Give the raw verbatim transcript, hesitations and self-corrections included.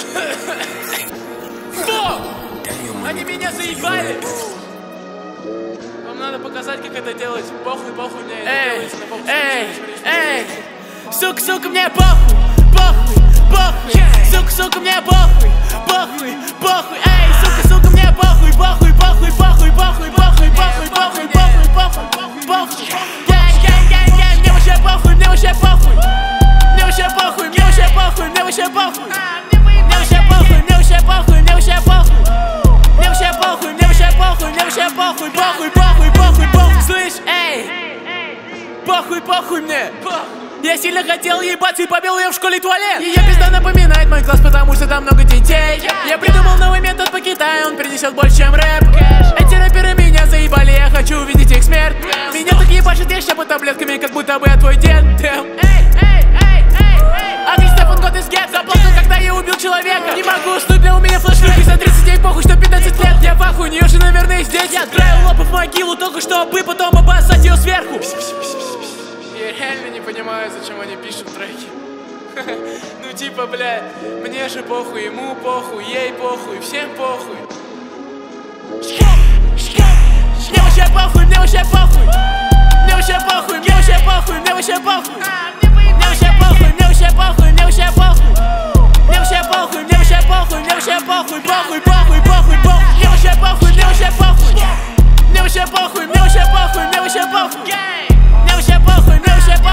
Фу! Они меня заебали! Вам надо показать, как это делать. Похуй, похуй, мне это делается на похуй. Эй, эй, сука, сука, мне похуй, похуй, похуй. Сука, сука, мне похуй, похуй, похуй. Эй, сука, сука, мне похуй, похуй, похуй, похуй, похуй, похуй, похуй, похуй, похуй, похуй, похуй. Гэнг, гэнг, гэнг, гэнг, мне вообще похуй, мне вообще похуй. Мне вообще похуй, мне вообще похуй, мне вообще похуй. Мне вообще похуй, мне вообще похуй, мне вообще похуй. Мне вообще похуй, мне вообще похуй, мне вообще похуй, похуй, похуй, похуй, похуй. Слышь, эй, похуй, похуй мне. Я сильно хотел ебаться и побил ее в школе туалет. Ее пизда напоминает мой класс, потому что там много детей. Я придумал новый метод по Китаю, он принесет больше, чем рэп. Эти рэперы меня заебали, я хочу увидеть их смерть. Меня так ебашит, я щапаю таблетками, как будто бы я твой дед. А ты Стефан Гот из Гет, заплакал, когда я убил человека. Не могу уснуть, да у меня флешбэк. За тридцать девять похуй, что пятнадцать лет. Я пахуй, у нее же, наверное, здесь. Я отправил лопа в могилу, только чтобы потом обоссать ее сверху. Я реально не понимаю, зачем они пишут треки. Ну типа, бля, мне же похуй, ему похуй, ей похуй, всем похуй. Мне вообще похуй, мне вообще похуй. Мне вообще похуй, мне вообще похуй, мне вообще похуй. Мне вообще похуй, мне вообще похуй, мне вообще похуй. Мне вообще похуй, мне вообще похуй, мне вообще похуй, похуй, похуй, похуй, похуй. Мне вообще похуй, мне вообще похуй. Мне вообще похуй, мне вообще похуй, мне вообще похуй. Мне вообще похуй, мне вообще похуй.